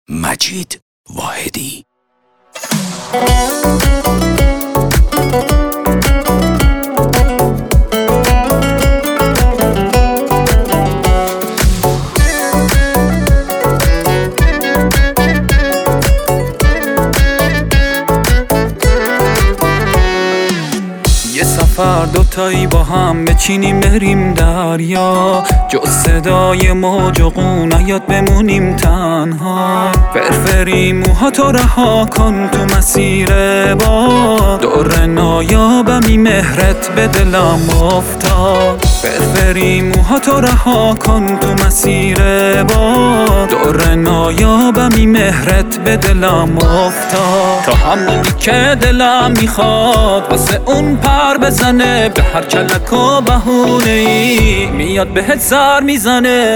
مجید واحدی. یه سفر دوتایی با هم بچینیم بریم دریا، جز صدای موج و قون نیاد بمونیم تنها. فرفری موهاتو رها کن تو مسیر باد، دور نایابمی مهرت به دلم افتاد. فرفری موهاتو رها کن تو مسیر باد، دور نایابمی مهرت به دلم افتاد. تا همونی که دلم میخواد واسه اون پر بزنه، به هر کلک و بهونه‌ای میاد بهت سر میزنه.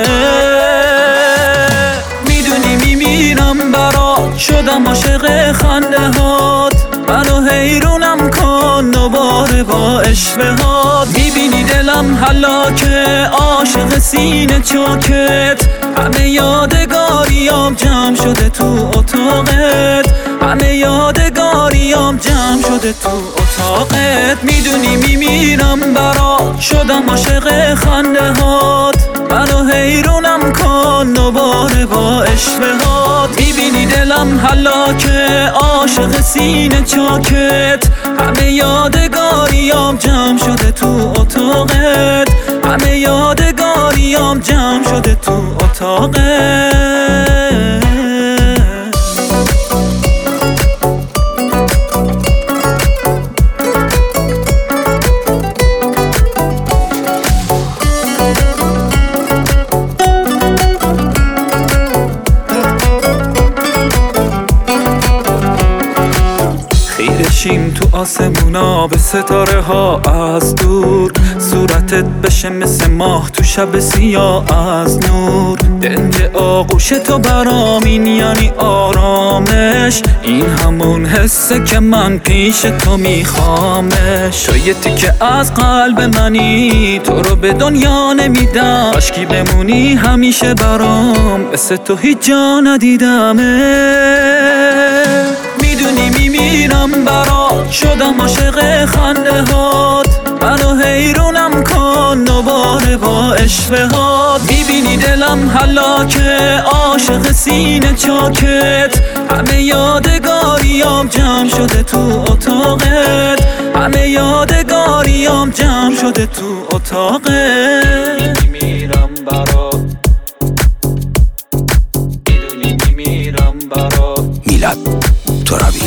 میدونی میمیرم برات، شدم عاشق خنده هات، منو حیرونم کن دوباره با اشوهات. میبینی دلم هلاکه، عاشق سینه چاکت، همه یادگاریام جمع شده تو اتاقت، همه یادگاریام جمع شده تو اتاقت. میدونی میمیرم برات، شدم عاشق خنده هات، منو حیرونم کن دوباره با اشوهات. میبینی دلم هلاکه، عاشق سینه چاکت، همه یادگاریام جمع شده تو اتاقت، همه یادگاریام جمع شده تو اتاقت. خیرشیم تو آسمونا به ستاره ها از دور، صورتت بشه مثل ماه تو شب سیاه از نور. دنج آغوش تو برام این یعنی آرامش، این همون حسه که من پیش تو میخوامش. تو یه تیکه از قلب منی، تو رو به دنیا نمیدم، عشقی بمونی همیشه برام، مثل تو هیچ جا ندیدمه. میدونی میمیرم برات، شدم عاشق خنده هات، منو حیرونم کن دوباره با اشوهات. میبینی دلم هلاکه، عاشق سینه چاکت، همه یادگاریام جمع شده تو اتاقت، همه یادگاریام جمع شده تو اتاقت. میمیرم برات، میدونی میمیرم برات. میلاد ترابی.